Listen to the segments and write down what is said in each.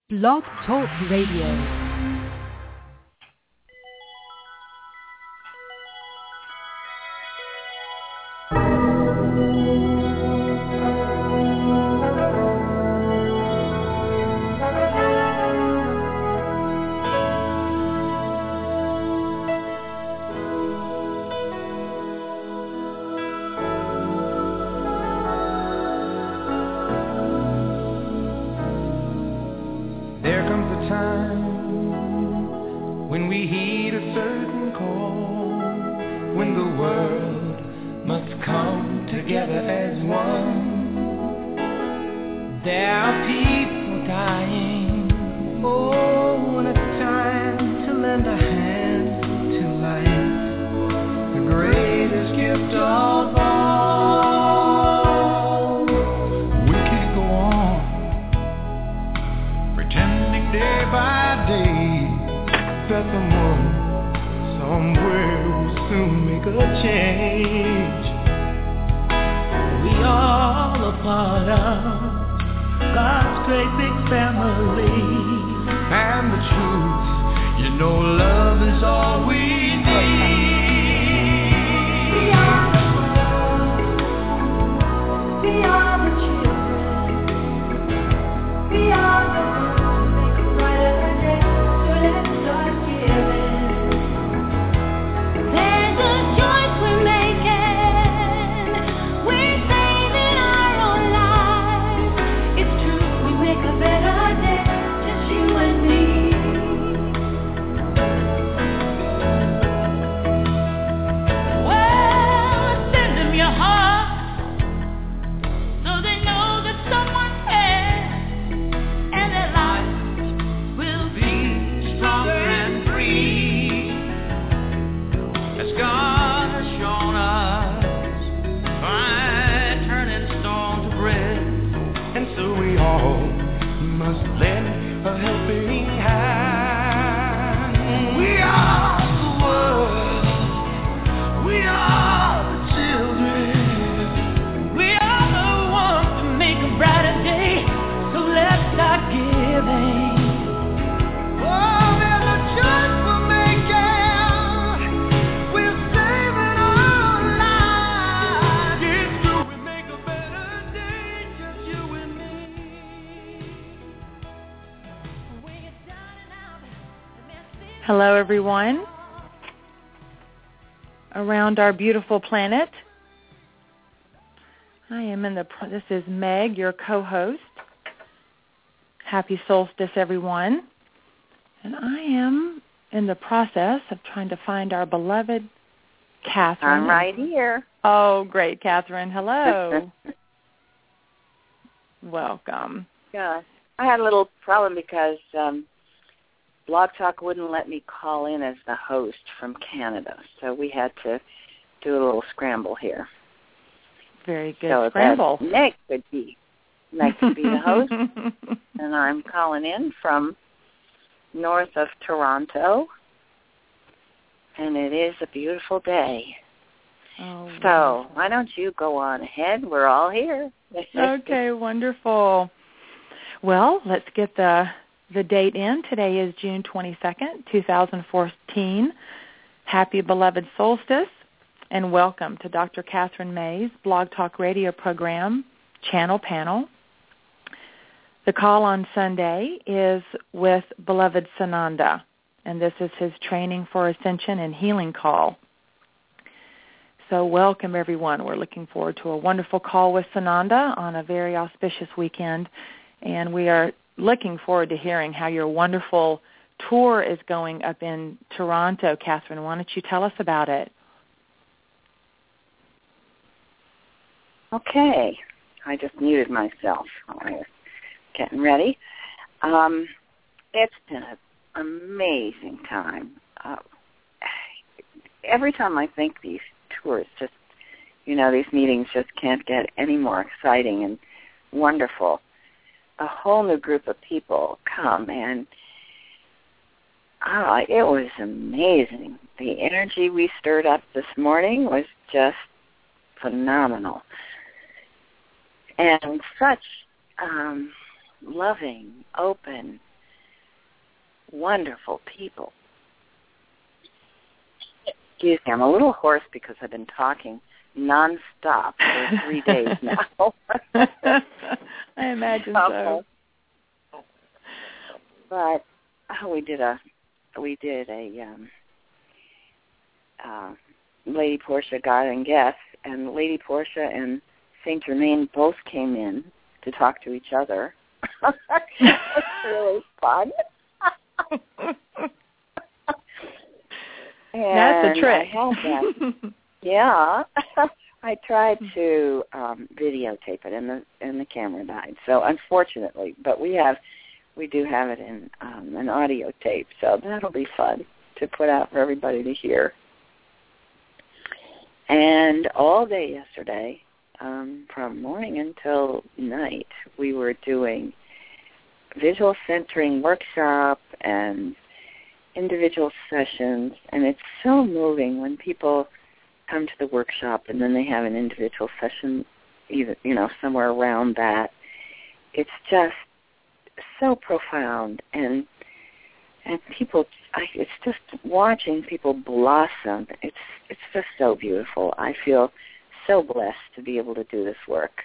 Blog Talk Radio. Hello, everyone around our beautiful planet. This is Meg, your co-host. Happy solstice, everyone. And I am in the process of trying to find our beloved Catherine. I'm right here. Oh, great, Catherine. Hello. Welcome. Yeah, I had a little problem because Blog Talk wouldn't let me call in as the host from Canada, so we had to do a little scramble here. Very good so scramble. Meg could be the host, and I'm calling in from north of Toronto, and it is a beautiful day. Oh, so why don't you go on ahead? We're all here. Okay, wonderful. Well, let's get the date in. Today is June 22nd, 2014. Happy beloved solstice, and welcome to Dr. Catherine May's Blog Talk Radio program, Channel Panel. The call on Sunday is with beloved Sananda, and this is his Training for Ascension and Healing call. So welcome, everyone. We're looking forward to a wonderful call with Sananda on a very auspicious weekend, and we are looking forward to hearing how your wonderful tour is going up in Toronto. Catherine, why don't you tell us about it? Okay. I just muted myself while I was getting ready. It's been an amazing time. Every time I think these tours just, these meetings just can't get any more exciting and wonderful. A whole new group of people come, and it was amazing. The energy we stirred up this morning was just phenomenal. And such loving, open, wonderful people. Excuse me, I'm a little hoarse because I've been talking nonstop for 3 days now. I imagine so. But we did a Lady Portia God and Guest, and Lady Portia and Saint Germain both came in to talk to each other. It was really fun. That's a trick. I had that. Yeah. I tried to videotape it, and the camera died. So unfortunately, but we do have it in an audio tape, so that'll be fun to put out for everybody to hear. And all day yesterday, from morning until night, we were doing visual centering workshop and individual sessions, and it's so moving when people come to the workshop and then they have an individual session, either somewhere around that. It's just so profound, and people, it's just watching people blossom. It's just so beautiful. I feel so blessed to be able to do this work.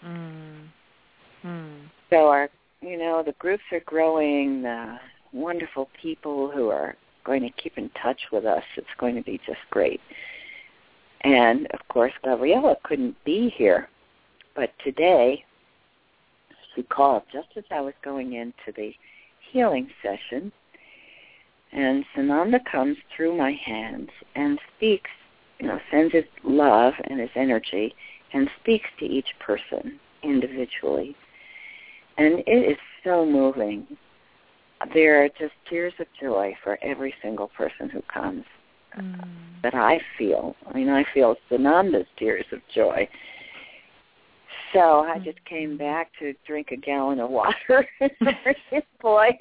So the groups are growing. The wonderful people who are going to keep in touch with us. It's going to be just great. And of course, Gabriella couldn't be here, but today she called just as I was going into the healing session, and Sananda comes through my hands and speaks, sends his love and his energy and speaks to each person individually. And it is so moving. There are just tears of joy for every single person who comes that I feel. I feel Sananda's tears of joy. So I just came back to drink a gallon of water in his place.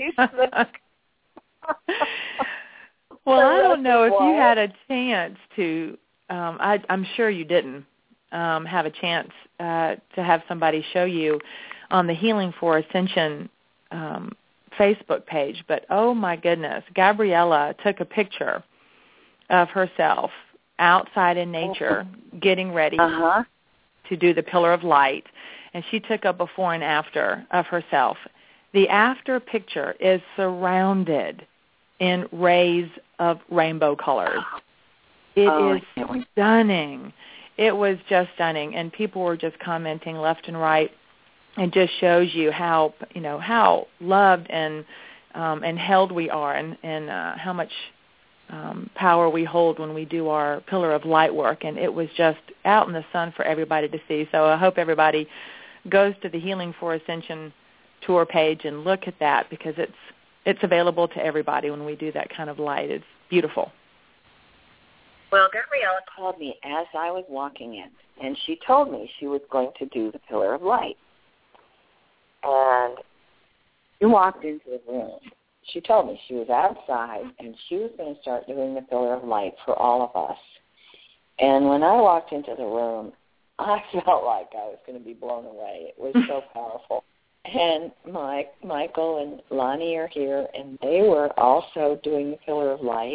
Well, I don't know if you had a chance to, I'm sure you didn't have a chance to have somebody show you on the Healing for Ascension Facebook page, but oh my goodness, Gabriella took a picture of herself outside in nature getting ready to do the Pillar of Light, and she took a before and after of herself. The after picture is surrounded in rays of rainbow colors. It is stunning. It was just stunning, and people were just commenting left and right. It just shows you how how loved and held we are, and how much power we hold when we do our Pillar of Light work. And it was just out in the sun for everybody to see. So I hope everybody goes to the Healing for Ascension tour page and look at that, because it's available to everybody when we do that kind of light. It's beautiful. Well, Gabriella called me as I was walking in, and she told me she was going to do the Pillar of Light. And she walked into the room. She told me she was outside, and she was going to start doing the Pillar of Light for all of us. And when I walked into the room, I felt like I was going to be blown away. It was so powerful. And Michael and Lonnie are here, and they were also doing the Pillar of Light.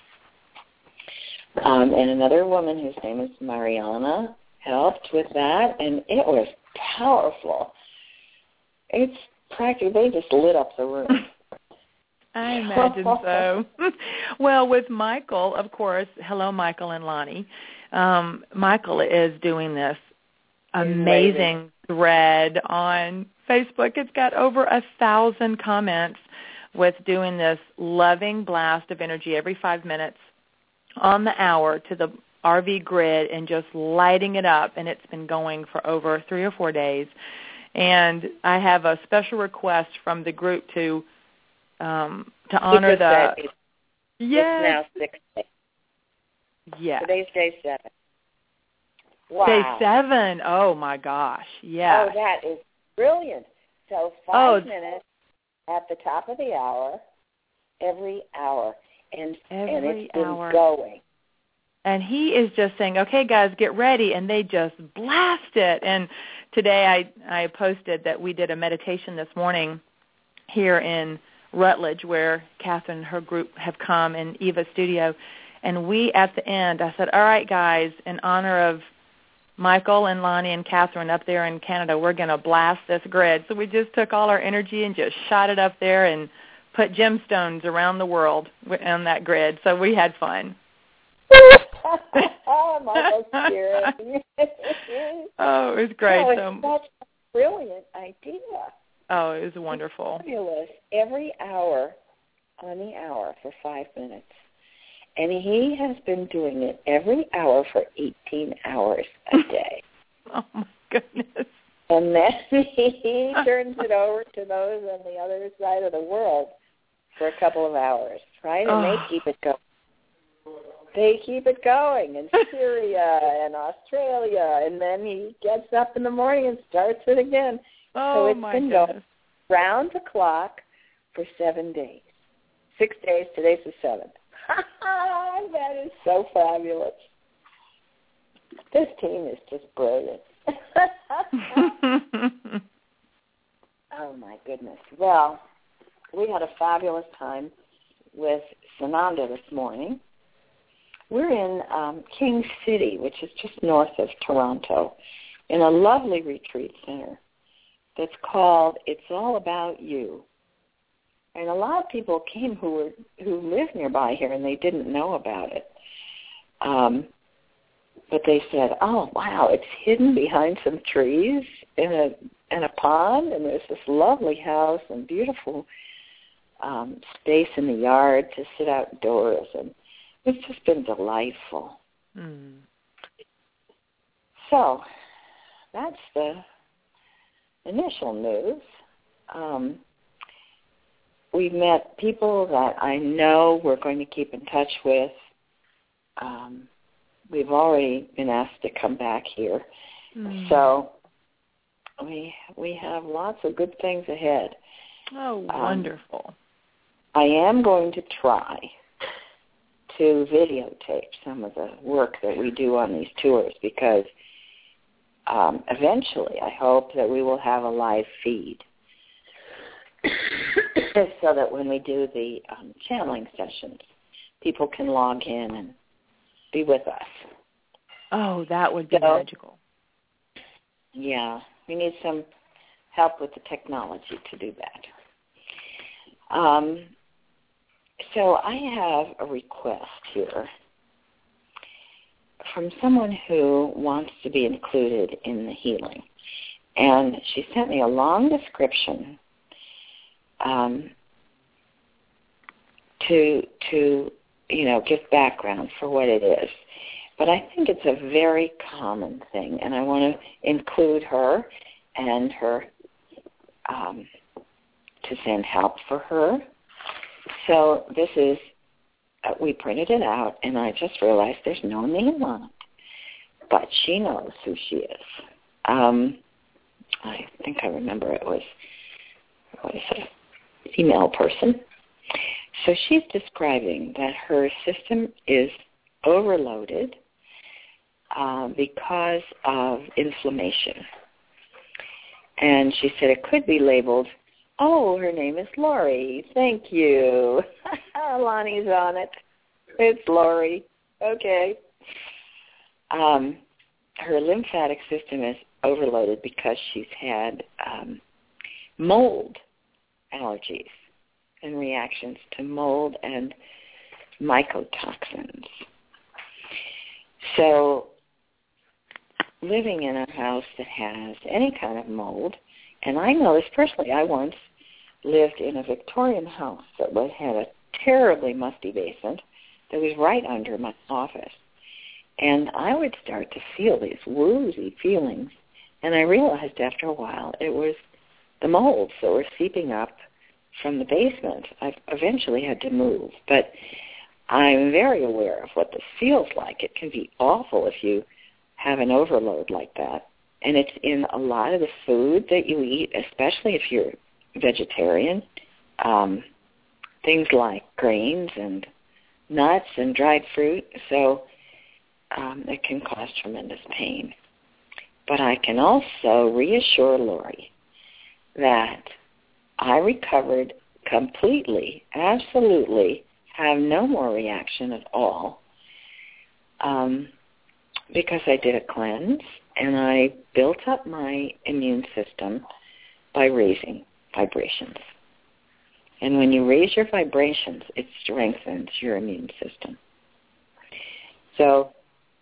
And another woman whose name is Mariana helped with that, and it was powerful. It's practically, they just lit up the room. I imagine so. Well, with Michael, of course, hello, Michael and Lonnie. Michael is doing this amazing thread on Facebook. It's got over 1,000 comments with doing this loving blast of energy every 5 minutes on the hour to the RV grid and just lighting it up. And it's been going for over 3 or 4 days. And I have a special request from the group to honor the... Yes. It's now 6 days. Yes. Today's day 7. Wow. Day 7. Oh, my gosh. Yeah. Oh, that is brilliant. So 5 minutes at the top of the hour, every hour. And it's been going. And he is just saying, okay, guys, get ready. And they just blast it. And today I posted that we did a meditation this morning here in Rutledge, where Catherine and her group have come, in Eva's studio. And we, at the end, I said, all right, guys, in honor of Michael and Lonnie and Catherine up there in Canada, we're going to blast this grid. So we just took all our energy and just shot it up there and put gemstones around the world on that grid. So we had fun. Oh, Michael's spirit. Oh, it was great. That's a brilliant idea. Oh, it was wonderful. It's fabulous. Every hour on the hour for 5 minutes. And he has been doing it every hour for 18 hours a day. Oh, my goodness. And then he turns it over to those on the other side of the world for a couple of hours, right? And they keep it going. They keep it going in Syria and Australia, and then he gets up in the morning and starts it again. Oh, so it's my been goodness. going round the clock for 7 days. 6 days, today's the 7th. That is so fabulous. This team is just brilliant. Oh, my goodness. Well, we had a fabulous time with Sananda this morning. We're in King City, which is just north of Toronto, in a lovely retreat center that's called It's All About You. And a lot of people came who live nearby here, and they didn't know about it. But they said, "Oh, wow, it's hidden behind some trees in a pond, and there's this lovely house and beautiful space in the yard to sit outdoors, and it's just been delightful." Mm. So that's the initial news. We've met people that I know we're going to keep in touch with. We've already been asked to come back here. Mm. So we have lots of good things ahead. Oh, wonderful. I am going to try to videotape some of the work that we do on these tours, because eventually I hope that we will have a live feed so that when we do the channeling sessions, people can log in and be with us. Oh, that would be magical. Yeah, we need some help with the technology to do that. So I have a request here from someone who wants to be included in the healing. And she sent me a long description to give background for what it is. But I think it's a very common thing, and I want to include her and her to send help for her. So this is, we printed it out, and I just realized there's no name on it. But she knows who she is. I think I remember it was, a female person. So she's describing that her system is overloaded because of inflammation. And she said it could be labeled, oh, her name is Lori. Thank you. Lonnie's on it. It's Lori. Okay. Her lymphatic system is overloaded because she's had mold allergies and reactions to mold and mycotoxins. So living in a house that has any kind of mold, and I know this personally, I once lived in a Victorian house that had a terribly musty basement that was right under my office. And I would start to feel these woozy feelings, and I realized after a while it was the molds that were seeping up from the basement. I eventually had to move, but I'm very aware of what this feels like. It can be awful if you have an overload like that, and it's in a lot of the food that you eat, especially if you're vegetarian, things like grains and nuts and dried fruit, so it can cause tremendous pain. But I can also reassure Lori that I recovered completely, absolutely have no more reaction at all because I did a cleanse and I built up my immune system by raising vibrations. And when you raise your vibrations, it strengthens your immune system. So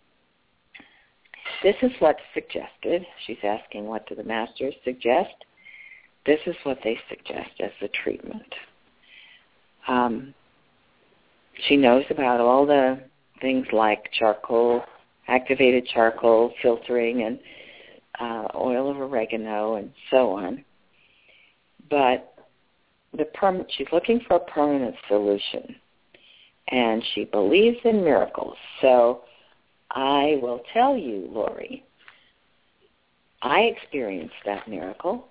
this is what's suggested. She's asking, what do the masters suggest? This is what they suggest as the treatment. She knows about all the things like charcoal, activated charcoal, filtering, and oil of oregano, and so on. But she's looking for a permanent solution, and she believes in miracles. So I will tell you, Lori, I experienced that miracle.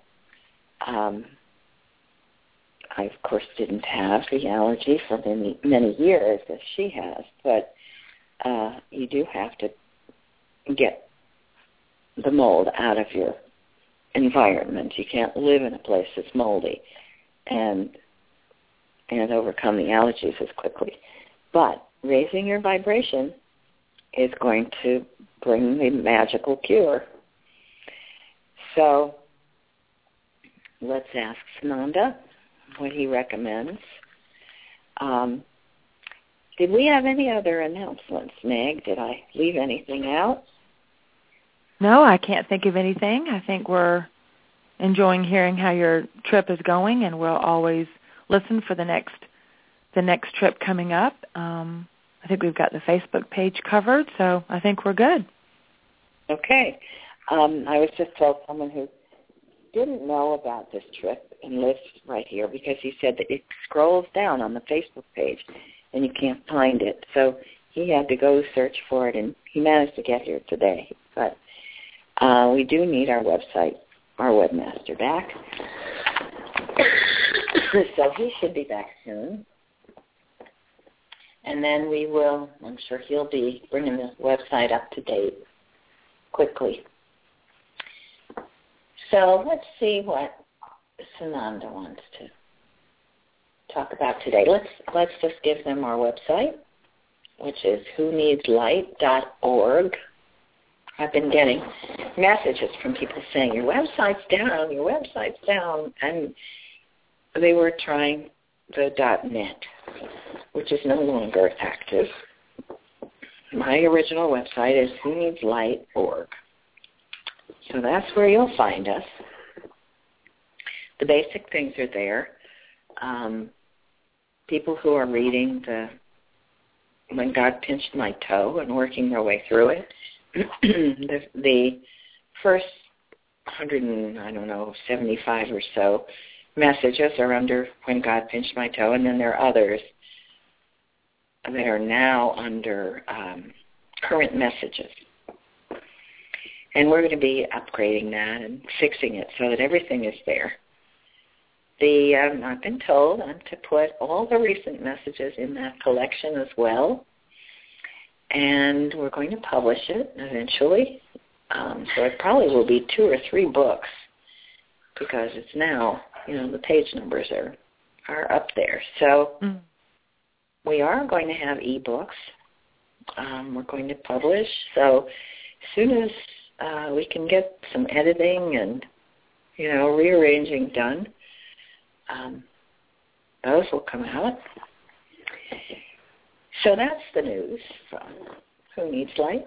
I, of course, didn't have the allergy for many years as she has, but you do have to get the mold out of your environment. You can't live in a place that's moldy and overcome the allergies as quickly. But raising your vibration is going to bring the magical cure. So let's ask Sananda what he recommends. Did we have any other announcements, Meg? Did I leave anything out? No, I can't think of anything. I think we're enjoying hearing how your trip is going, and we'll always listen for the next trip coming up. I think we've got the Facebook page covered, so I think we're good. Okay. I was just told someone who didn't know about this trip and lives right here because he said that it scrolls down on the Facebook page and you can't find it. So he had to go search for it, and he managed to get here today. But we do need our website, our webmaster back. So he should be back soon. And then we will, I'm sure he'll be bringing the website up to date quickly. So let's see what Sananda wants to talk about today. Let's just give them our website, which is whoneedslight.org. I've been getting messages from people saying, your website's down, and they were trying the .net, which is no longer active. My original website is whoneedslight.org. So that's where you'll find us. The basic things are there. People who are reading When God Pinched My Toe and working their way through it. the first 175 or so messages are under When God Pinched My Toe, and then there are others that are now under current messages. And we're going to be upgrading that and fixing it so that everything is there. I've been told I'm to put all the recent messages in that collection as well. And we're going to publish it eventually. So it probably will be 2 or 3 books because it's now, the page numbers are up there. So we are going to have ebooks. We're going to publish. So as soon as we can get some editing and, rearranging done, those will come out. So that's the news from Who Needs Light.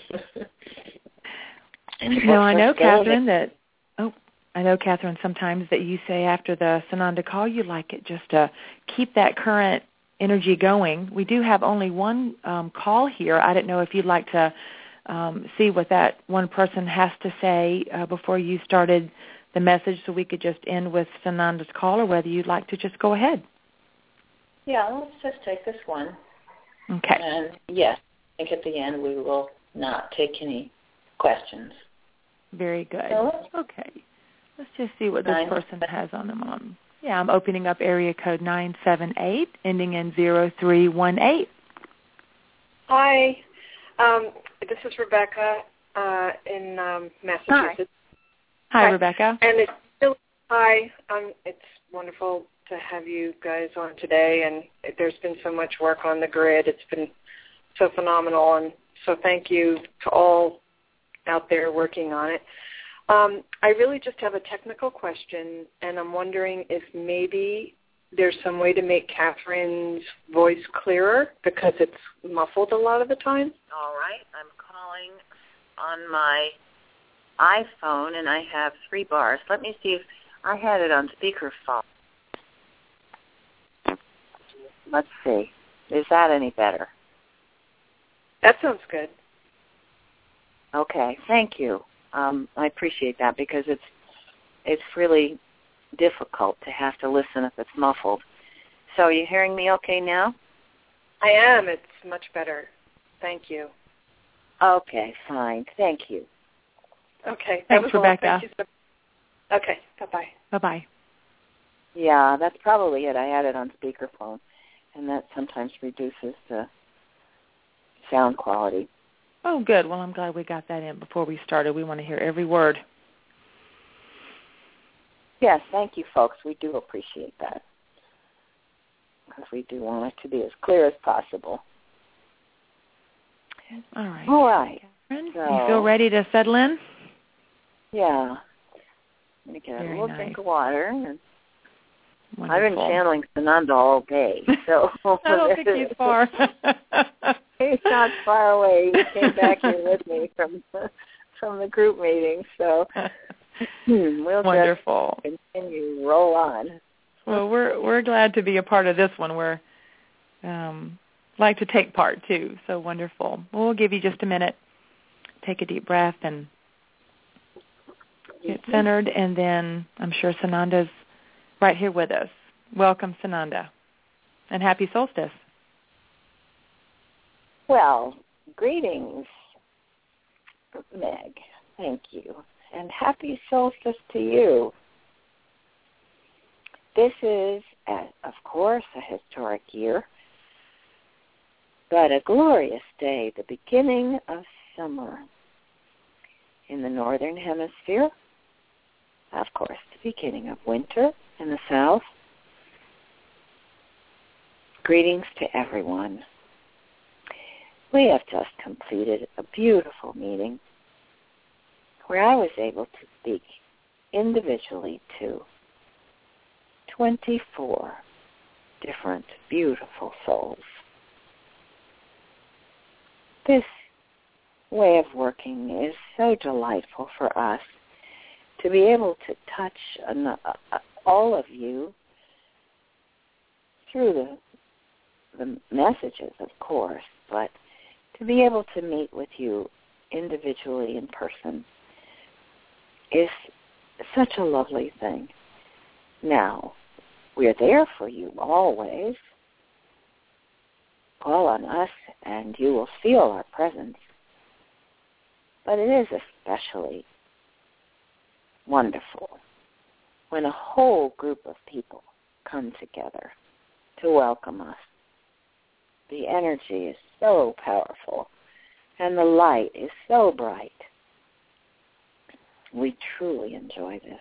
I know, Catherine, sometimes that you say after the Sananda call, you like it just to keep that current energy going. We do have only one call here. I didn't know if you'd like to see what that one person has to say before you started the message so we could just end with Sananda's call, or whether you'd like to just go ahead. Yeah, let's just take this one. Okay. And yes, I think at the end we will not take any questions. Very good. So okay. Let's just see what this person has on them on. Yeah, I'm opening up area code 978, ending in 0318. Hi. This is Rebecca in Massachusetts. Hi, Rebecca. And it's wonderful to have you guys on today, and there's been so much work on the grid. It's been so phenomenal, and so thank you to all out there working on it. I really just have a technical question, and I'm wondering if maybe there's some way to make Catherine's voice clearer because it's muffled a lot of the time. All right. I'm calling on my iPhone, and I have 3 bars. Let me see if I had it on speakerphone. Let's see. Is that any better? That sounds good. Okay. Thank you. I appreciate that because it's really difficult to have to listen if it's muffled. So are you hearing me okay now? I am. It's much better. Thank you. Okay, fine. Thank you. Okay. Thanks, Rebecca. Thank you okay. Bye-bye. Bye-bye. Yeah, that's probably it. I had it on speakerphone, and that sometimes reduces the sound quality. Oh, good. Well, I'm glad we got that in before we started. We want to hear every word. Yes, thank you, folks. We do appreciate that because we do want it to be as clear as possible. All right. All right. Catherine, So, you feel ready to settle in? Yeah. Let me get a little drink of water. And I've been channeling Sananda all day, so I don't think he's far. He's not far away. He came back here with me from the group meeting, so we'll wonderful. Just continue roll on. Well, we're glad to be a part of this one. We're like to take part too. So wonderful. We'll give you just a minute. Take a deep breath and get centered, and then I'm sure Sananda's right here with us. Welcome, Sananda, and happy solstice. Well, greetings, Meg. Thank you. And happy solstice to you. This is, of course, a historic year, but a glorious day, the beginning of summer. In the northern hemisphere, of course, the beginning of winter in the south. Greetings to everyone. We have just completed a beautiful meeting where I was able to speak individually to 24 different beautiful souls. This way of working is so delightful for us to be able to touch all of you through the messages, of course, but to be able to meet with you individually in person is such a lovely thing. Now, we're there for you always. Call on us and you will feel our presence. But it is especially wonderful when a whole group of people come together to welcome us. The energy is so powerful and the light is so bright. We truly enjoy this.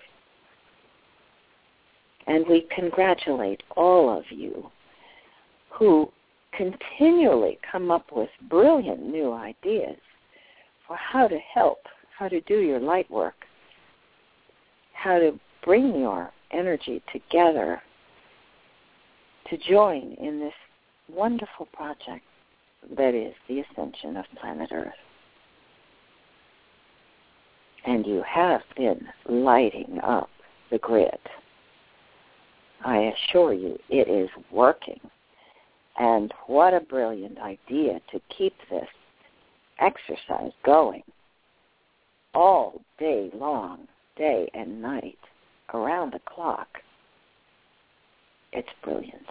And we congratulate all of you who continually come up with brilliant new ideas for how to help, how to do your light work, how to bring your energy together to join in this wonderful project that is the ascension of planet Earth. And you have been lighting up the grid. I assure you it is working. And what a brilliant idea to keep this exercise going all day long, day and night, around the clock. It's brilliant.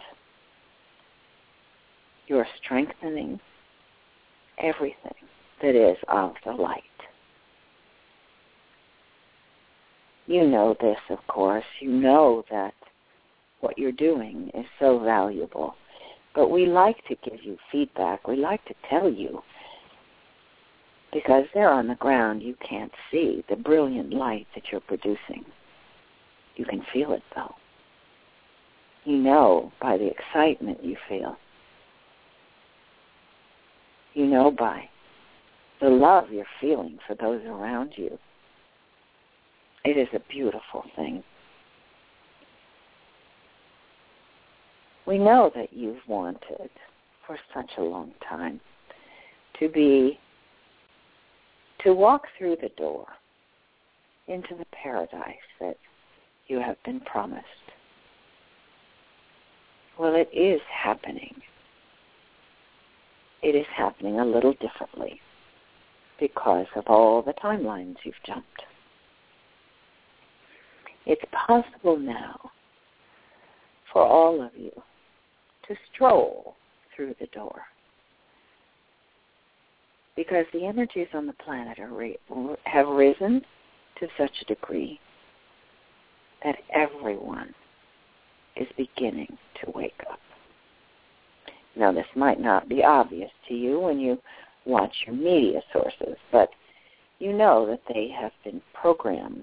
You're strengthening everything that is of the light. You know this, of course. You know that what you're doing is so valuable. But we like to give you feedback. We like to tell you, because there on the ground you can't see the brilliant light that you're producing. You can feel it, though. You know by the excitement you feel. You know by the love you're feeling for those around you. It is a beautiful thing. We know that you've wanted for such a long time to walk through the door into the paradise that you have been promised. Well, it is happening. It is happening a little differently because of all the timelines you've jumped. It's possible now for all of you to stroll through the door because the energies on the planet have risen to such a degree that everyone is beginning to wake up. Now, this might not be obvious to you when you watch your media sources, but you know that they have been programmed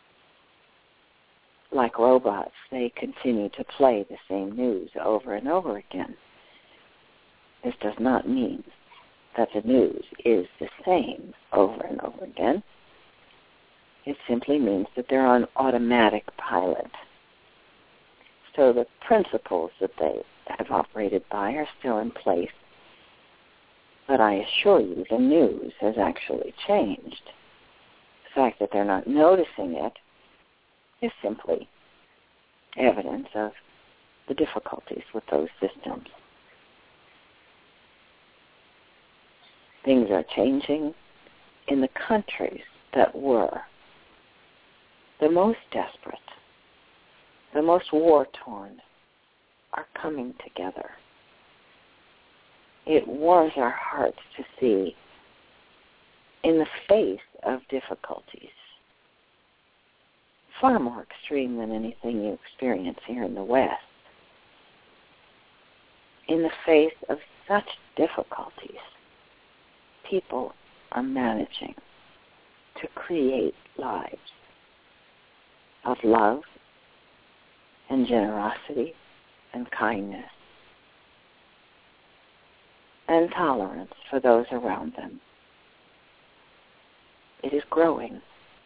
like robots. They continue to play the same news over and over again. This does not mean that the news is the same over and over again. It simply means that they're on automatic pilot. So the principles that they have operated by are still in place. But I assure you, the news has actually changed. The fact that they're not noticing it is simply evidence of the difficulties with those systems. Things are changing in the countries that were the most desperate, the most war-torn, are coming together. It warms our hearts to see, in the face of difficulties, far more extreme than anything you experience here in the West, in the face of such difficulties, people are managing to create lives of love and generosity and kindness and tolerance for those around them. It is growing.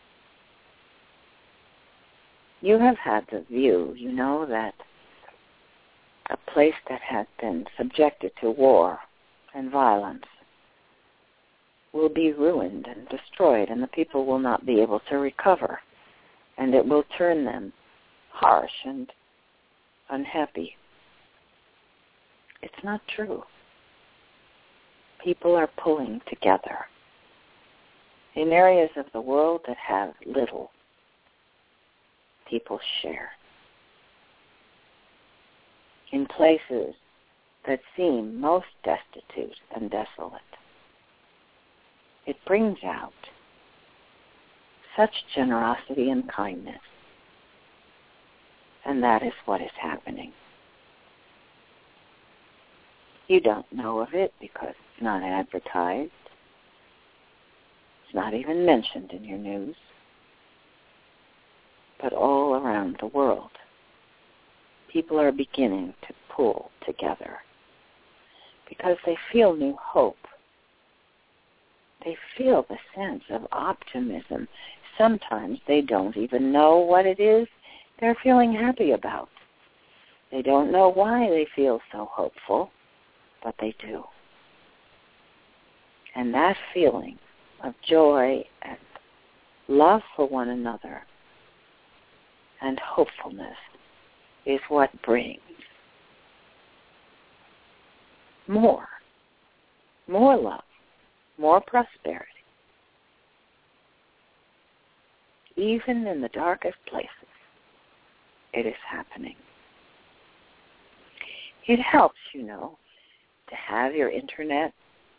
You have had the view, you know, that a place that has been subjected to war and violence will be ruined and destroyed, and the people will not be able to recover, and it will turn them harsh and unhappy. It's not true. People are pulling together. In areas of the world that have little, people share. In places that seem most destitute and desolate, it brings out such generosity and kindness. And that is what is happening. You don't know of it because it's not advertised. It's not even mentioned in your news. But all around the world, people are beginning to pull together because they feel new hope. They feel the sense of optimism. Sometimes they don't even know what it is they're feeling happy about. They don't know why they feel so hopeful, but they do. And that feeling of joy and love for one another and hopefulness is what brings more love, more prosperity. Even in the darkest places, it is happening. It helps, you know, to have your internet.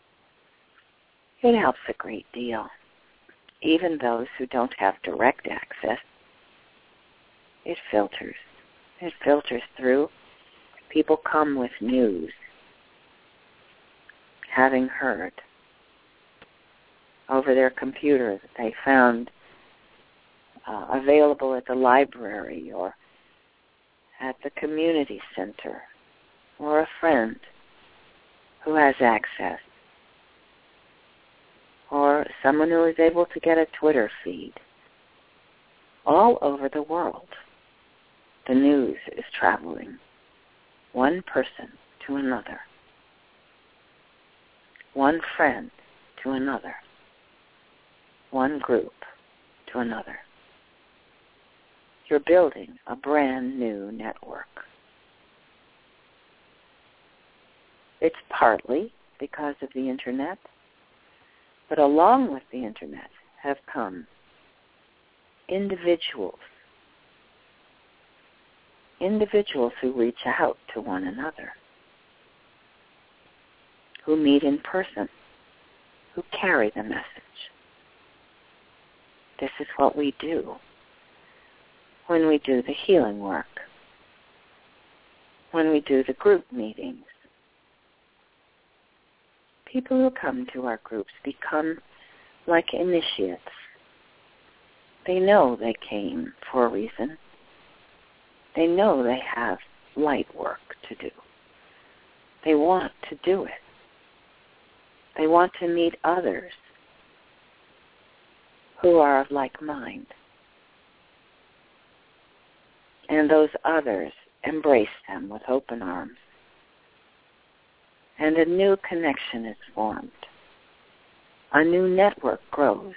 It helps a great deal. Even those who don't have direct access, it filters. It filters through. People come with news, having heard over their computer that they found available at the library or at the community center, or a friend who has access, or someone who is able to get a Twitter feed. All over the world, the news is traveling, one person to another, one friend to another, one group to another. You're building a brand new network. It's partly because of the Internet, but along with the Internet have come individuals who reach out to one another, who meet in person, who carry the message. This is what we do when we do the healing work, when we do the group meetings. People who come to our groups become like initiates. They know they came for a reason. They know they have light work to do. They want to do it. They want to meet others who are of like mind. And those others embrace them with open arms. And a new connection is formed. A new network grows.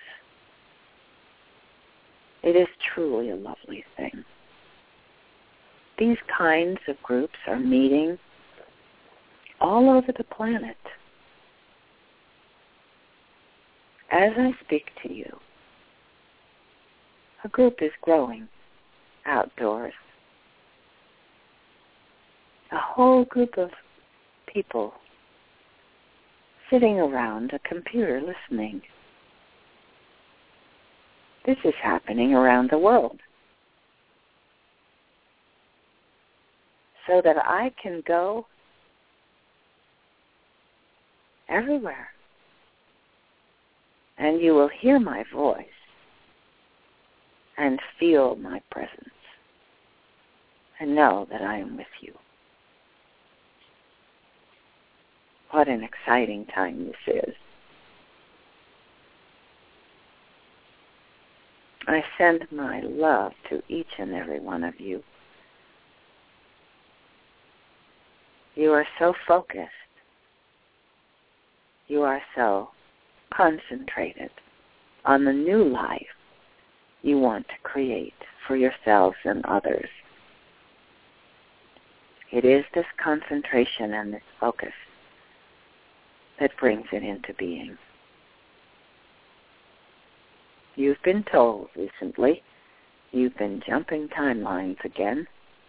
It is truly a lovely thing. These kinds of groups are meeting all over the planet. As I speak to you, a group is growing outdoors. A whole group of people sitting around a computer listening. This is happening around the world. So that I can go everywhere. And you will hear my voice and feel my presence and know that I am with you. What an exciting time this is. I send my love to each and every one of you. You are so focused. You are so concentrated on the new life you want to create for yourselves and others. It is this concentration and this focus that brings it into being. You've been told recently, you've been jumping timelines again.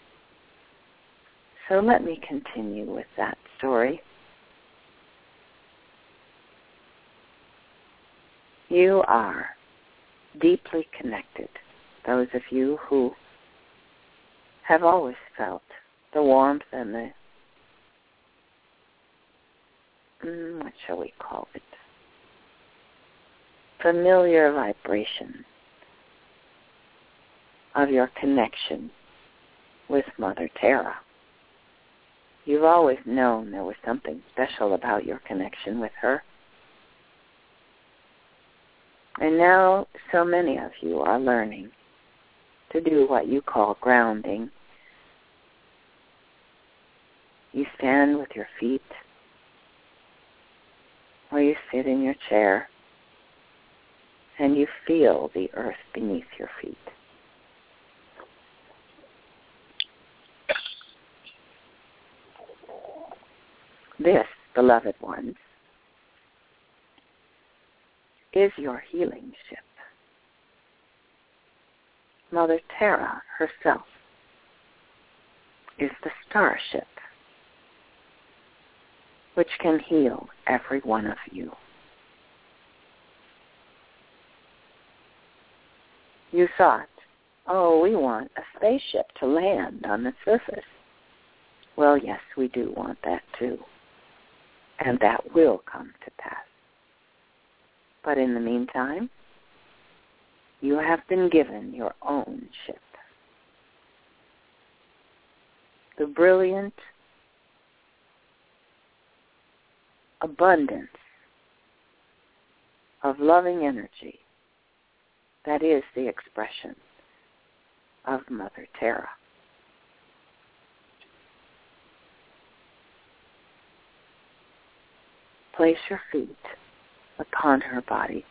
So let me continue with that story. You are deeply connected, those of you who have always felt the warmth and the, what shall we call it, familiar vibration of your connection with Mother Terra. You've always known there was something special about your connection with her. And now so many of you are learning to do what you call grounding. You stand with your feet, or you sit in your chair, and you feel the earth beneath your feet. This, beloved ones, is your healing ship. Mother Terra herself is the starship which can heal every one of you. You thought, oh, we want a spaceship to land on the surface. Well, yes, we do want that too. And that will come to pass. But in the meantime, you have been given your own ship. the brilliant abundance of loving energy that is the expression of Mother Terra. Place your feet upon her body.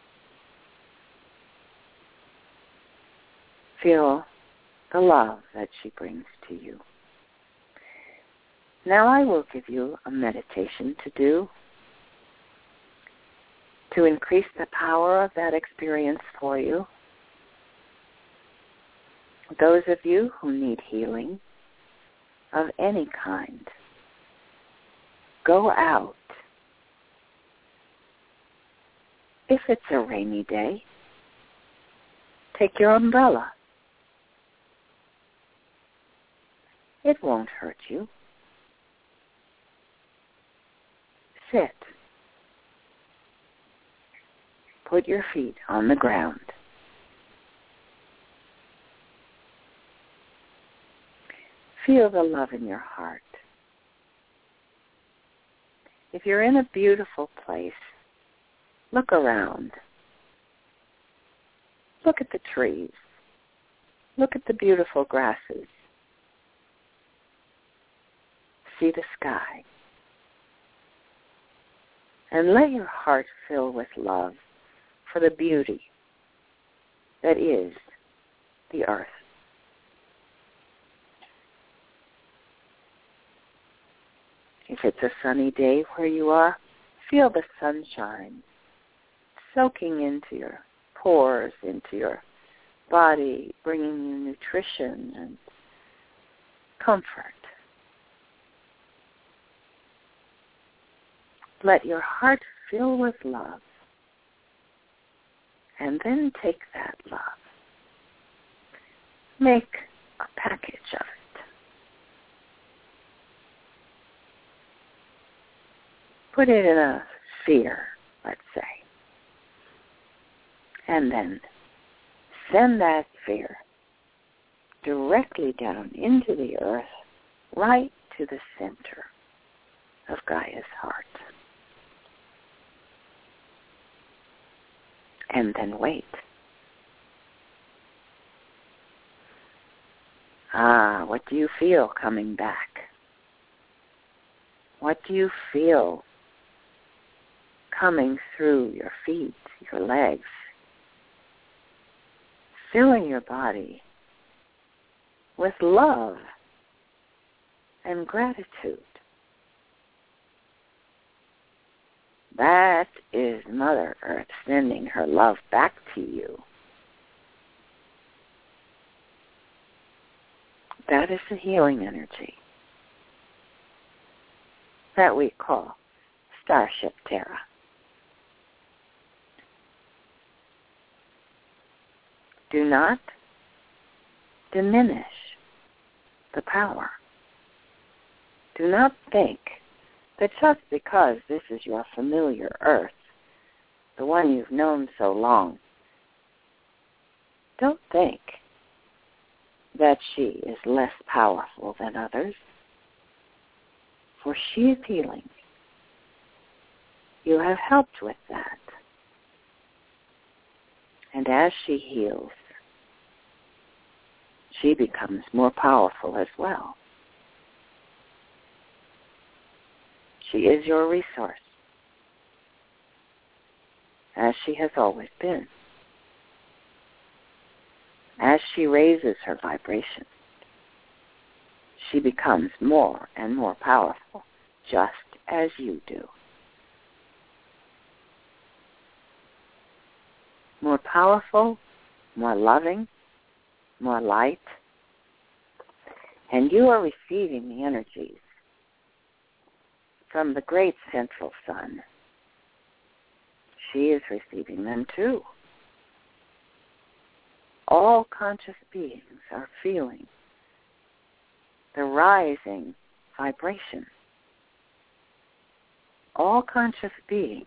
Feel the love that she brings to you. Now I will give you a meditation to do to increase the power of that experience for you. Those of you who need healing of any kind, go out. If it's a rainy day, take your umbrella. It won't hurt you. Sit. Put your feet on the ground. Feel the love in your heart. If you're in a beautiful place, look around. Look at the trees. Look at the beautiful grasses. See the sky. And let your heart fill with love for the beauty that is the earth. If it's a sunny day where you are, feel the sunshine soaking into your pores, into your body, bringing you nutrition and comfort. Let your heart fill with love, and then take that love. Make a package of it. Put it in a sphere, let's say, and then send that sphere directly down into the earth, right to the center of Gaia's heart. And then wait. What do you feel coming back? What do you feel coming through your feet, your legs? Filling your body with love and gratitude. That is Mother Earth sending her love back to you. That is the healing energy that we call Starship Terra. Do not diminish the power. Do not think that just because this is your familiar Earth, the one you've known so long, don't think that she is less powerful than others, for she is healing. You have helped with that. And as she heals, she becomes more powerful as well. She is your resource, as she has always been. As she raises her vibration, she becomes more and more powerful, just as you do. More powerful, more loving, more light, and you are receiving the energies from the great central sun. She is receiving them too. All conscious beings are feeling the rising vibration. All conscious beings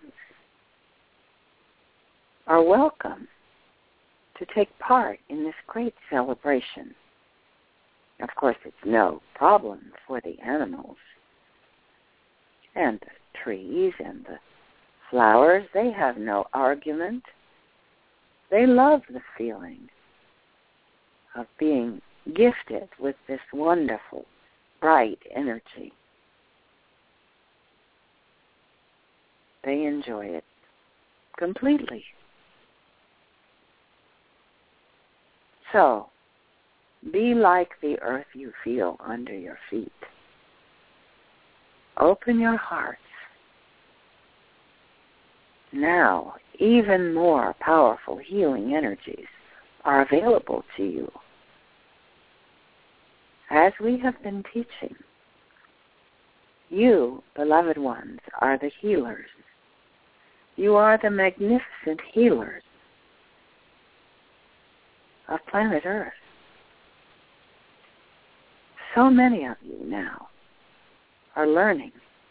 are welcome to take part in this great celebration Of course, it's no problem for the animals and the trees and the flowers. They have no argument. They love the feeling of being gifted with this wonderful, bright energy. They enjoy it completely. So, be like the earth you feel under your feet. Open your hearts. Now, even more powerful healing energies are available to you. As we have been teaching, you, beloved ones, are the healers. You are the magnificent healers of planet Earth. So many of you now are learning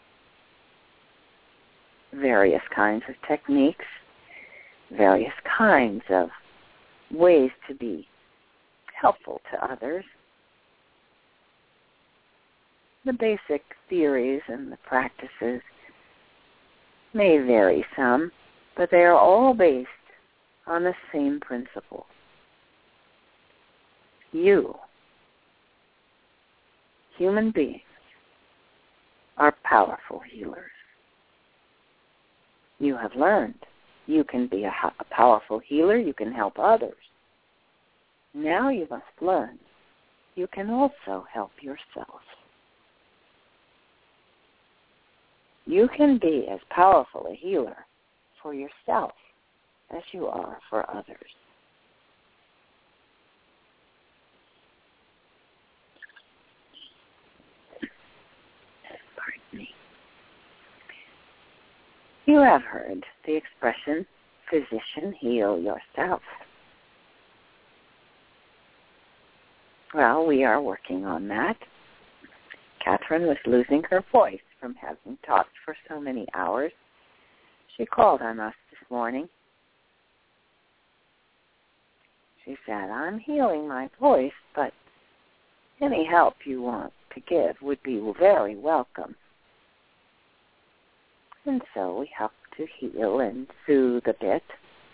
various kinds of techniques, various kinds of ways to be helpful to others. The basic theories and the practices may vary some, but they are all based on the same principle. You, human beings, are powerful healers. You have learned you can be a powerful healer. You can help others. Now you must learn you can also help yourself. You can be as powerful a healer for yourself as you are for others. Pardon me. You have heard the expression, physician, heal yourself. Well, we are working on that. Catherine was losing her voice from having talked for so many hours. She called on us this morning. She said, I'm healing my voice, but any help you want to give would be very welcome. And so we help to heal and soothe a bit.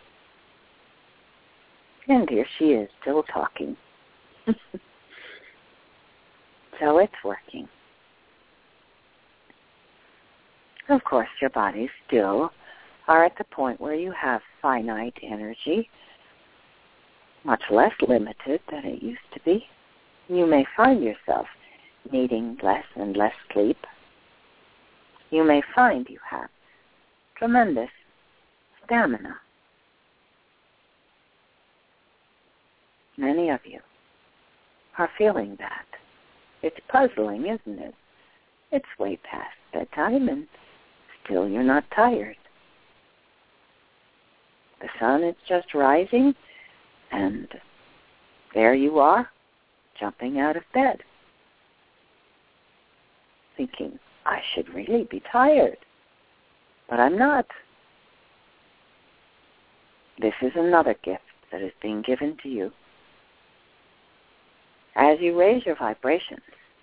And here she is, still talking. So it's working. Of course, your bodies still are at the point where you have finite energy, much less limited than it used to be. You may find yourself needing less and less sleep. You may find you have tremendous stamina. Many of you are feeling that. It's puzzling, isn't it? It's way past bedtime and still you're not tired. The sun is just rising and there you are, jumping out of bed, thinking, I should really be tired, but I'm not. This is another gift that is being given to you. As you raise your vibrations,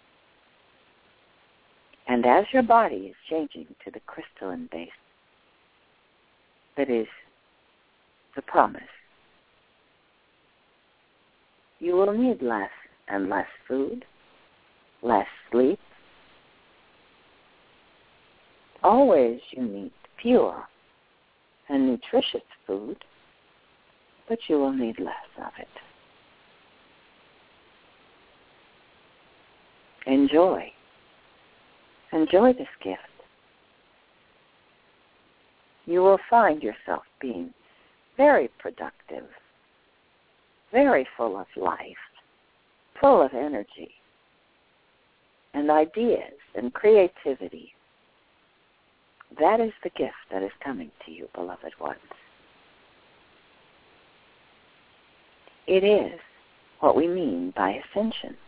and as your body is changing to the crystalline base that is the promise, you will need less and less food, less sleep. Always you need pure and nutritious food, but you will need less of it. Enjoy. Enjoy this gift. You will find yourself being very productive, very full of life, full of energy and ideas and creativity. That is the gift that is coming to you, beloved ones. It is what we mean by ascension.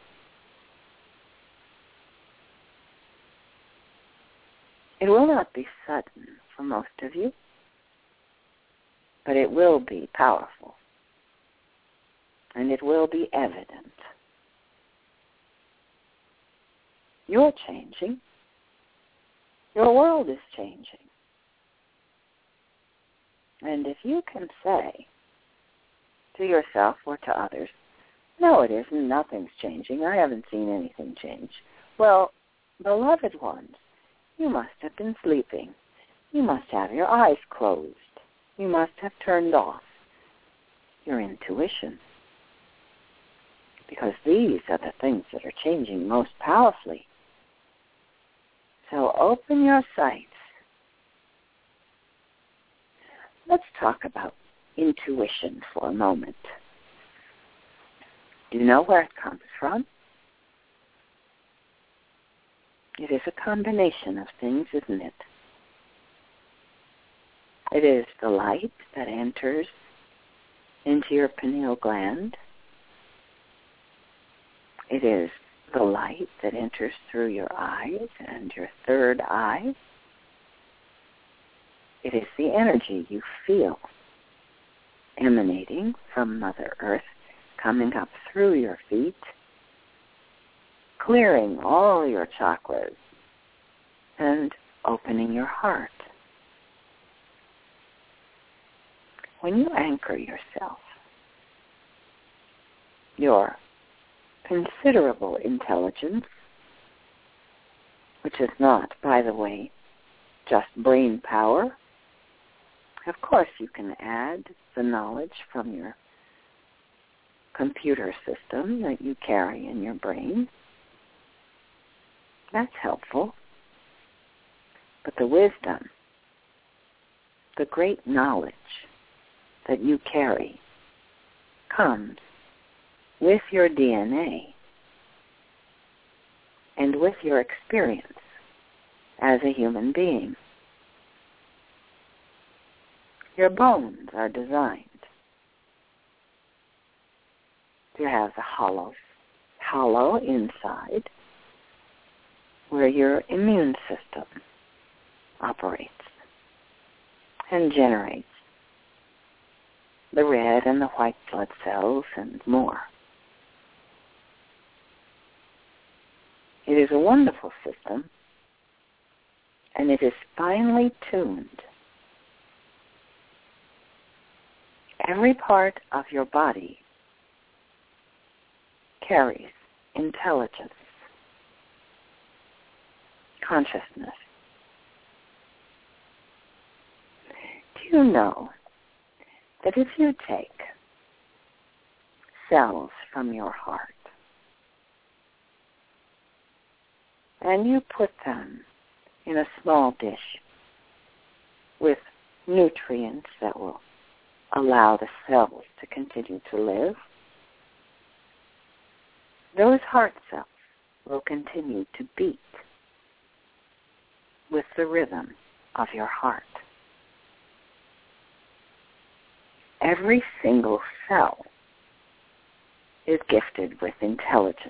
It will not be sudden for most of you, but it will be powerful, and it will be evident. You're changing. Your world is changing. And if you can say to yourself or to others, no, it isn't, nothing's changing, I haven't seen anything change. Well, beloved ones, you must have been sleeping. You must have your eyes closed. You must have turned off your intuition. Because these are the things that are changing most powerfully. So open your sights. Let's talk about intuition for a moment. Do you know where it comes from? It is a combination of things, isn't it? It is the light that enters into your pineal gland. It is the light that enters through your eyes and your third eye. It is the energy you feel emanating from Mother Earth, coming up through your feet, clearing all your chakras and opening your heart. When you anchor yourself, your considerable intelligence, which is not, by the way, just brain power. Of course, you can add the knowledge from your computer system that you carry in your brain. That's helpful. But the wisdom, the great knowledge that you carry comes with your DNA and with your experience as a human being. Your bones are designed to have the hollow inside where your immune system operates and generates the red and the white blood cells and more. It is a wonderful system, and it is finely tuned. Every part of your body carries intelligence, consciousness. Do you know that if you take cells from your heart and you put them in a small dish with nutrients that will allow the cells to continue to live, those heart cells will continue to beat with the rhythm of your heart. Every single cell is gifted with intelligence.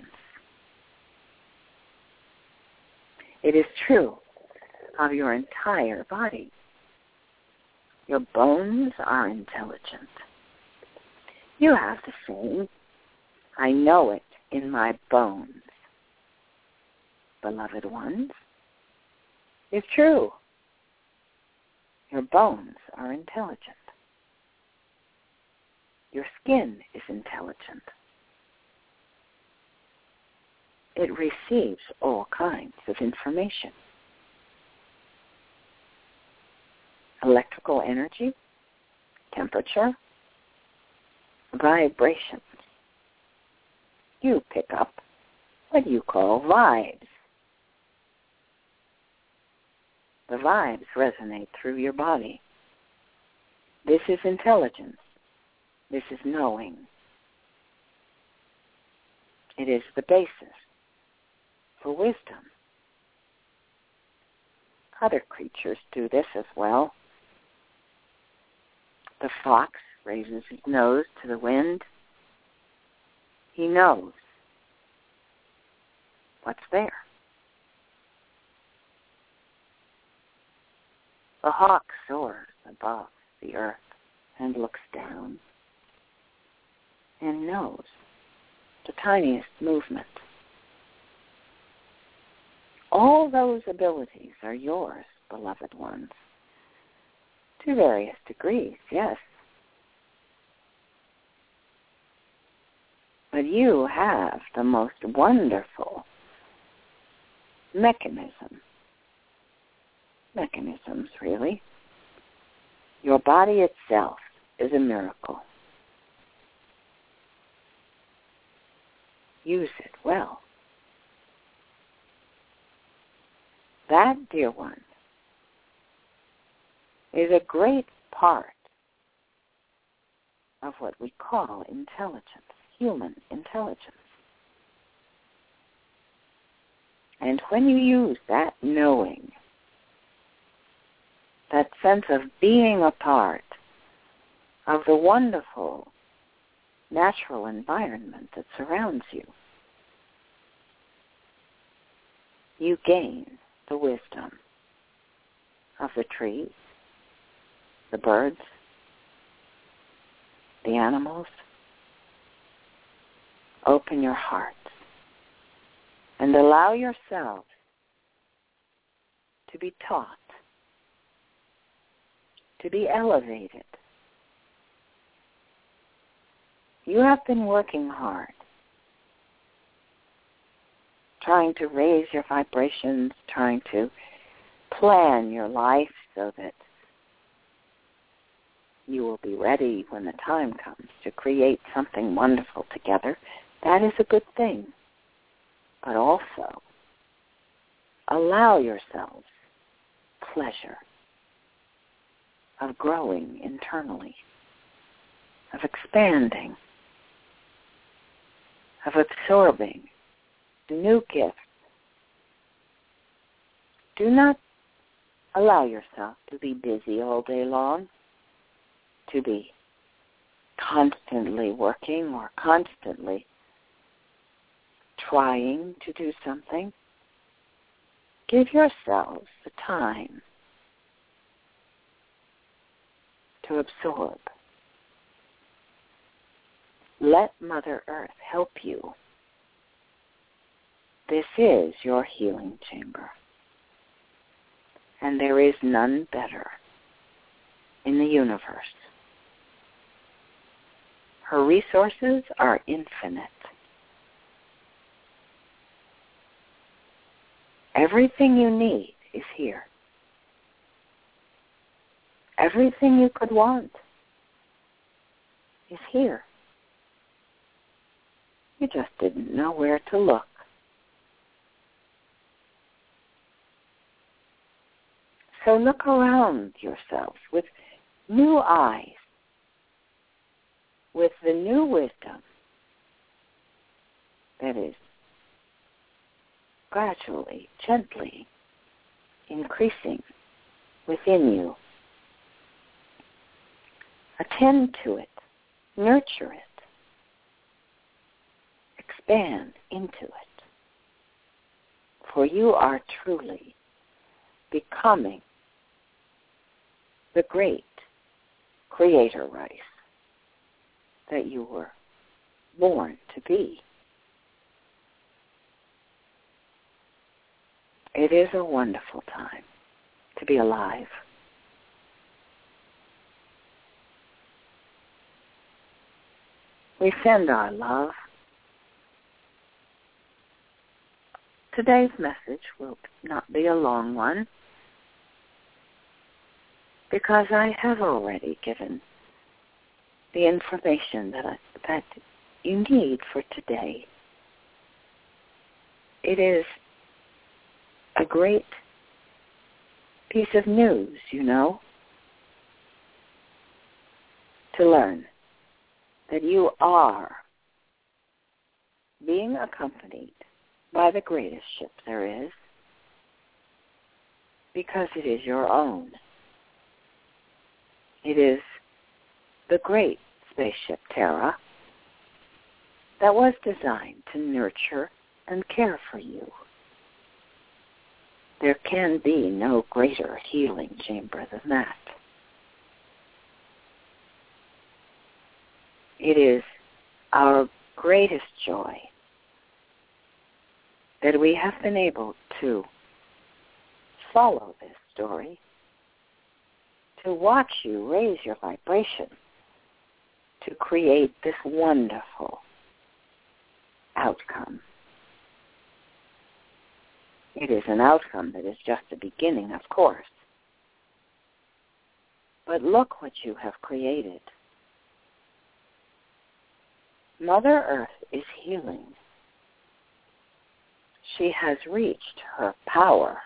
It is true of your entire body. Your bones are intelligent. You have the saying, I know it in my bones. Beloved ones, it's true. Your bones are intelligent. Your skin is intelligent. It receives all kinds of information. Electrical energy, temperature, vibrations. You pick up what you call vibes. The vibes resonate through your body. This is intelligence. This is knowing. It is the basis for wisdom. Other creatures do this as well. The fox raises his nose to the wind. He knows what's there. The hawk soars above the earth and looks down and knows the tiniest movement. All those abilities are yours, beloved ones, to various degrees, yes. But you have the most wonderful mechanisms, really. Your body itself is a miracle. Use it well. That, dear one, is a great part of what we call intelligence, human intelligence. And when you use that knowing, that sense of being a part of the wonderful natural environment that surrounds you, you gain the wisdom of the trees, the birds, the animals. Open your heart and allow yourself to be taught, to be elevated. You have been working hard, trying to raise your vibrations, trying to plan your life so that you will be ready when the time comes to create something wonderful together. That is a good thing. But also, allow yourselves pleasure of growing internally, of expanding, of absorbing new gifts. Do not allow yourself to be busy all day long, to be constantly working or constantly trying to do something. Give yourselves the time to absorb. Let Mother Earth help you. This is your healing chamber. And there is none better in the universe. Her resources are infinite. Everything you need is here. Everything you could want is here. You just didn't know where to look. So look around yourselves with new eyes, with the new wisdom that is gradually, gently increasing within you. Attend to it, nurture it, expand into it. For you are truly becoming the great creator race that you were born to be. It is a wonderful time to be alive. We send our love. Today's message will not be a long one because I have already given the information that you need for today. It is a great piece of news, to learn that you are being accompanied by the greatest ship there is, because it is your own. It is the great spaceship Terra that was designed to nurture and care for you. There can be no greater healing chamber than that. It is our greatest joy that we have been able to follow this story, to watch you raise your vibration, to create this wonderful outcome. It is an outcome that is just the beginning, of course. But look what you have created. Mother Earth is healing. She has reached her power.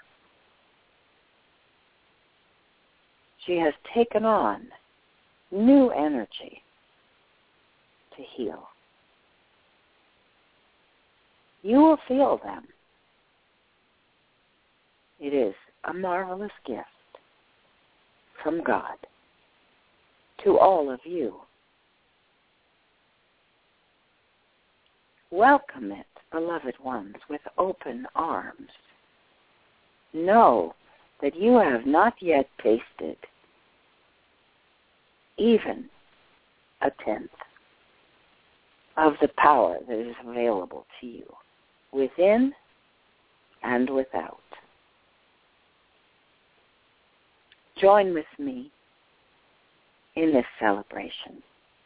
She has taken on new energy to heal. You will feel them. It is a marvelous gift from God to all of you. Welcome it, beloved ones, with open arms. Know that you have not yet tasted even a tenth of the power that is available to you, within and without. Join with me in this celebration.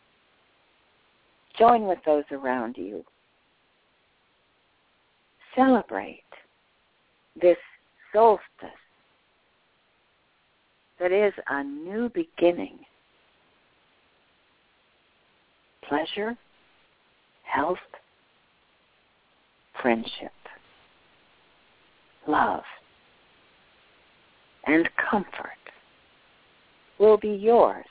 Join with those around you. Celebrate this solstice that is a new beginning. Pleasure, health, friendship, love, and comfort will be yours.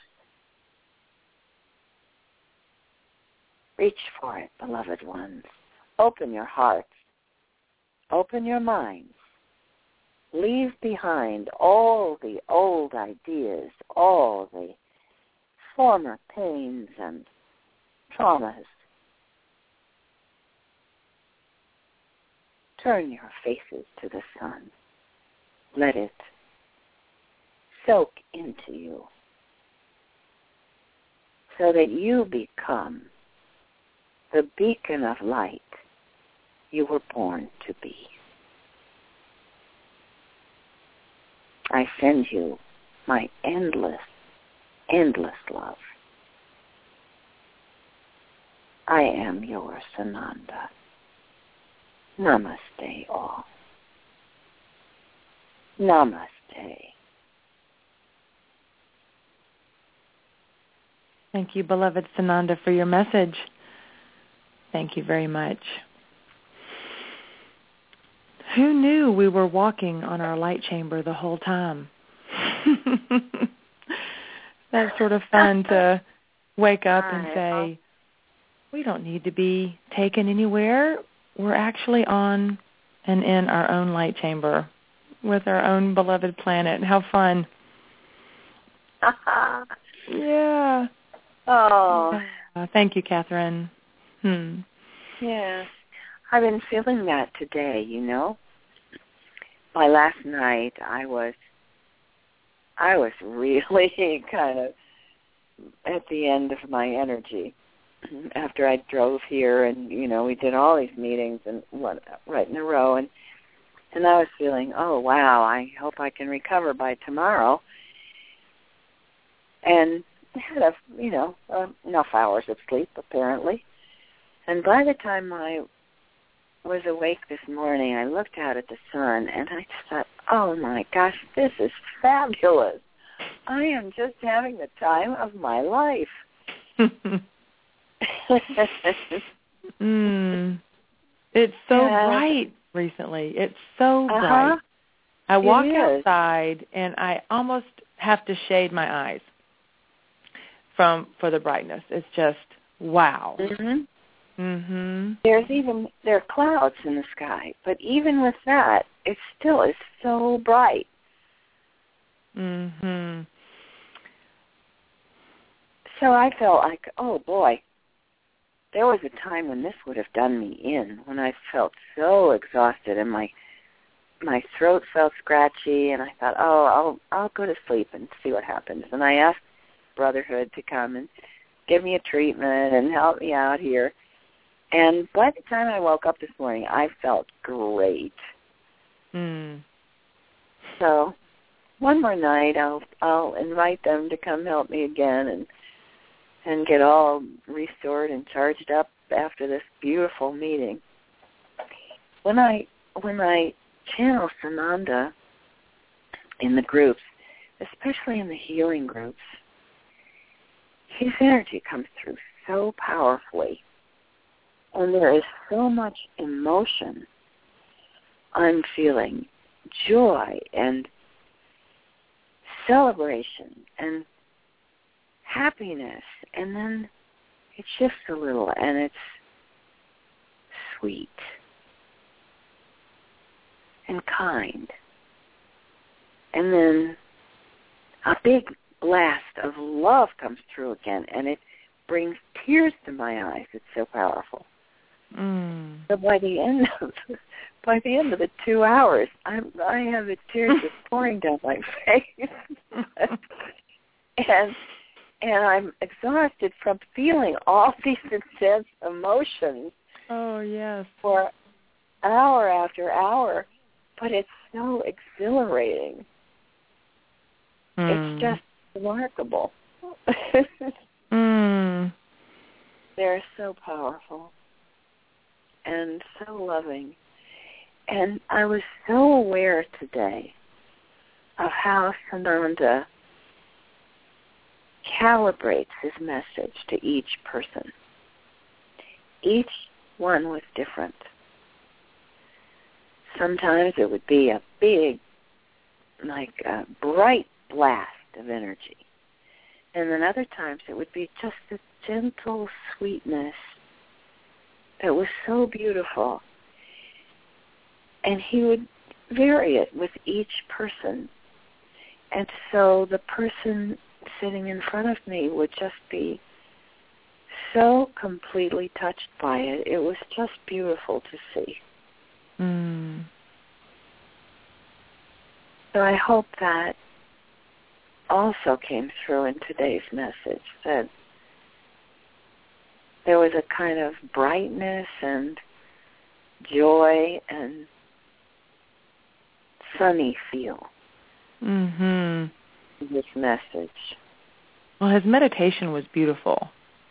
Reach for it, beloved ones. Open your hearts. Open your minds. Leave behind all the old ideas, all the former pains and traumas. Turn your faces to the sun. Let it soak into you so that you become the beacon of light you were born to be. I send you my endless, endless love. I am your Sananda. Namaste all. Namaste. Thank you, beloved Sananda, for your message. Thank you very much. Who knew we were walking on our light chamber the whole time? That's sort of fun to wake up and say, we don't need to be taken anywhere. We're actually on and in our own light chamber with our own beloved planet. How fun. Yeah. Oh. Thank you, Catherine. Yes. I've been feeling that today, you know. By last night, I was really kind of at the end of my energy after I drove here, and you know, we did all these meetings and right in a row, and I was feeling, oh wow, I hope I can recover by tomorrow. And I had enough hours of sleep apparently, and by the time I was awake this morning, I looked out at the sun, and I just thought, oh, my gosh, this is fabulous. I am just having the time of my life. It's so bright recently. It's so bright. I walk outside, and I almost have to shade my eyes for the brightness. It's just, wow. There are clouds in the sky, but even with that, it still is so bright. So I felt like, oh boy, there was a time when this would have done me in, when I felt so exhausted and my throat felt scratchy, and I thought, oh, I'll go to sleep and see what happens. And I asked Brotherhood to come and give me a treatment and help me out here. And by the time I woke up this morning, I felt great. So one more night I'll invite them to come help me again and get all restored and charged up after this beautiful meeting. When I channel Sananda in the groups, especially in the healing groups, his energy comes through so powerfully, and there is so much emotion. I'm feeling joy and celebration and happiness, and then it shifts a little and it's sweet and kind. And then a big blast of love comes through again, and it brings tears to my eyes. It's so powerful. So by the end of the 2 hours, I have the tears just pouring down my face, and I'm exhausted from feeling all these intense emotions. Oh yes. For hour after hour, but it's so exhilarating. It's just remarkable. They're so powerful and so loving. And I was so aware today of how Sananda calibrates his message to each person. Each one was different. Sometimes it would be a big, like a bright blast of energy. And then other times it would be just a gentle sweetness that was so beautiful. And he would vary it with each person. And so the person sitting in front of me would just be so completely touched by it. It was just beautiful to see. So I hope that also came through in today's message, that there was a kind of brightness and joy and sunny feel in this message. Well, his meditation was beautiful.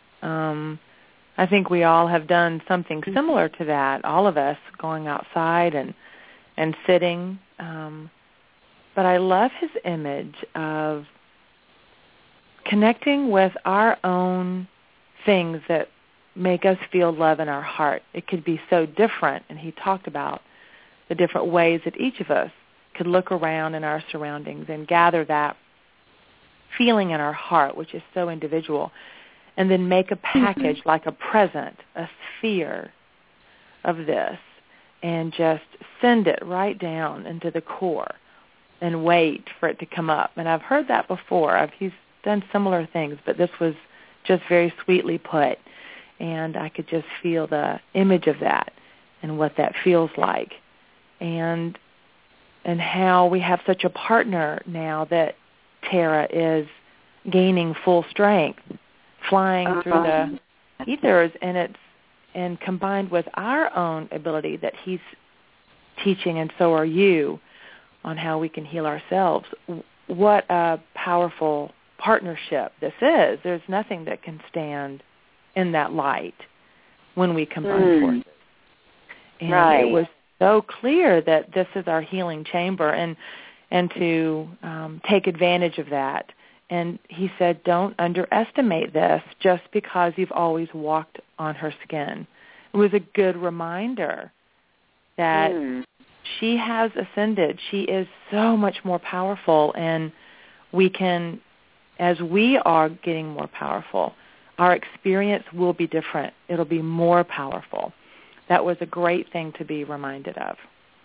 I think we all have done something similar to that, all of us, going outside and sitting. But I love his image of connecting with our own things that make us feel love in our heart. It could be so different, and he talked about the different ways that each of us could look around in our surroundings and gather that feeling in our heart, which is so individual, and then make a package like a present, a sphere of this, and just send it right down into the core and wait for it to come up. And I've heard that before. He's done similar things, but this was just very sweetly put, and I could just feel the image of that and what that feels like, and how we have such a partner now that Tara is gaining full strength, flying through the ethers, and combined with our own ability that he's teaching, and so are you, on how we can heal ourselves. What a powerful partnership this is. There's nothing that can stand in that light when we combine forces. And it was so clear that this is our healing chamber, and to take advantage of that. And he said, don't underestimate this just because you've always walked on her skin. It was a good reminder that she has ascended. She is so much more powerful, and we can, as we are getting more powerful, our experience will be different. It'll be more powerful. That was a great thing to be reminded of.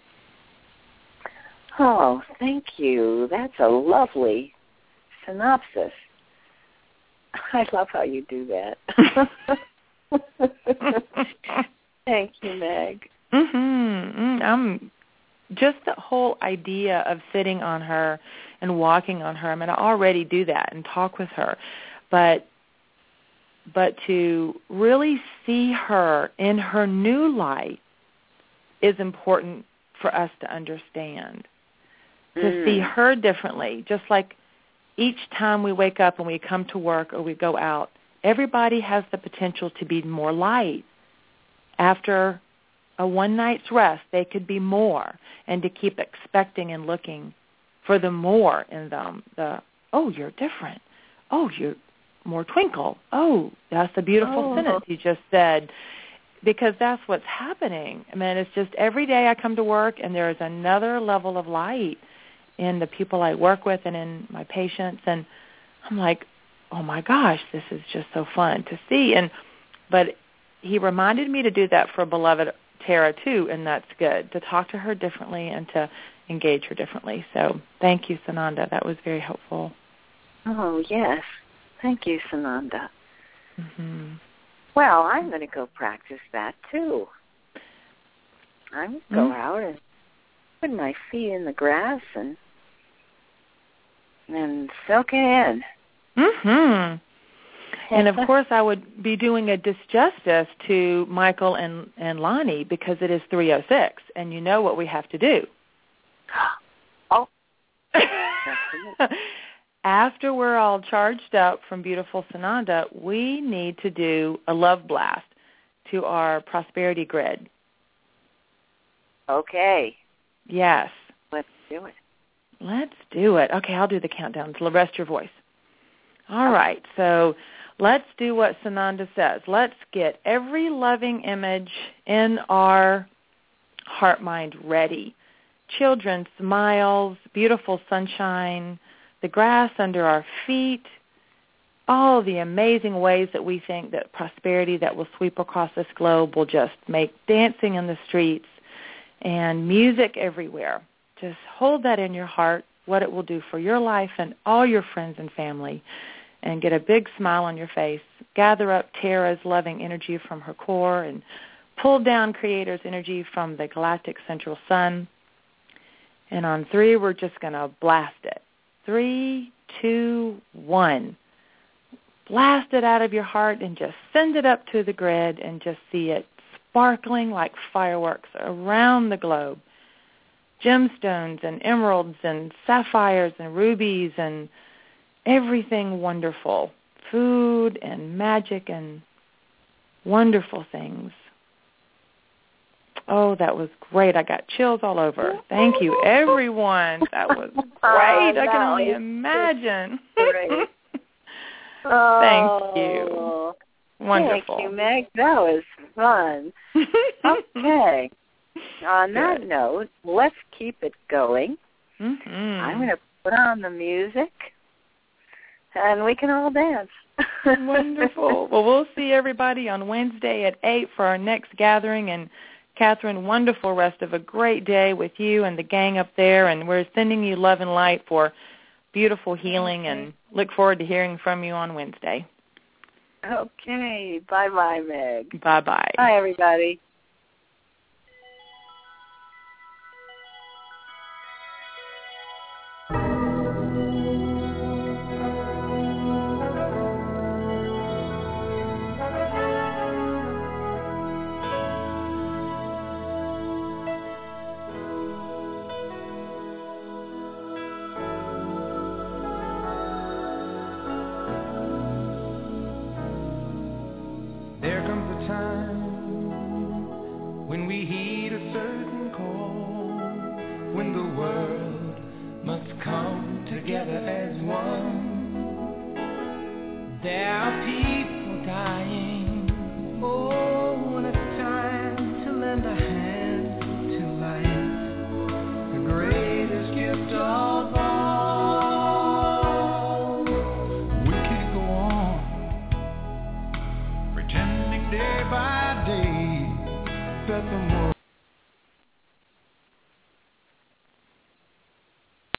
Oh, thank you. That's a lovely synopsis. I love how you do that. Thank you, Meg. Just the whole idea of sitting on her and walking on her. I mean, I already do that and talk with her, but to really see her in her new light is important for us to understand. to see her differently, just like each time we wake up and we come to work or we go out, everybody has the potential to be more light. After a one night's rest, they could be more, and to keep expecting and looking for the more in them. Oh, you're different. Oh, you're more twinkle. Oh, that's a beautiful sentence you just said. Because that's what's happening. I mean, it's just every day I come to work and there is another level of light in the people I work with and in my patients. And I'm like, oh, my gosh, this is just so fun to see. But he reminded me to do that for beloved Tara, too, and that's good, to talk to her differently and to engage her differently. So thank you, Sananda. That was very helpful. Oh, yes. Thank you, Sananda. Mm-hmm. Well, I'm going to go practice that, too. I'm going to go out and put my feet in the grass and soak it in. Mm-hmm. And, of course, I would be doing a disjustice to Michael and Lonnie because it is 3:06, and you know what we have to do. Oh. After we're all charged up from beautiful Sananda, we need to do a love blast to our prosperity grid. Okay. Yes. Let's do it. Let's do it. Okay, I'll do the countdown. So rest your voice. All right. So let's do what Sananda says. Let's get every loving image in our heart mind ready. Children, smiles, beautiful sunshine, the grass under our feet, all the amazing ways that we think that prosperity that will sweep across this globe will just make dancing in the streets and music everywhere. Just hold that in your heart, what it will do for your life and all your friends and family, and get a big smile on your face. Gather up Tara's loving energy from her core and pull down Creator's energy from the galactic central sun. And on 3, we're just going to blast it. 3, 2, 1. Blast it out of your heart and just send it up to the grid and just see it sparkling like fireworks around the globe. Gemstones and emeralds and sapphires and rubies and everything wonderful. Food and magic and wonderful things. Oh, that was great. I got chills all over. Thank you, everyone. That was great. I can only imagine. Great. Thank you. Wonderful. Thank you, Meg. That was fun. Okay. On that note, let's keep it going. Mm-hmm. I'm going to put on the music, and we can all dance. Wonderful. Well, we'll see everybody on Wednesday at 8 for our next gathering, and Catherine, wonderful rest of a great day with you and the gang up there, and we're sending you love and light for beautiful healing, and look forward to hearing from you on Wednesday. Okay. Bye-bye, Meg. Bye-bye. Bye, everybody. There comes a time when we heed a certain call, when the world must come together as one. There are people dying, oh, and it's time to lend a hand to life, the greatest gift of all. We can't go on pretending day by day that the more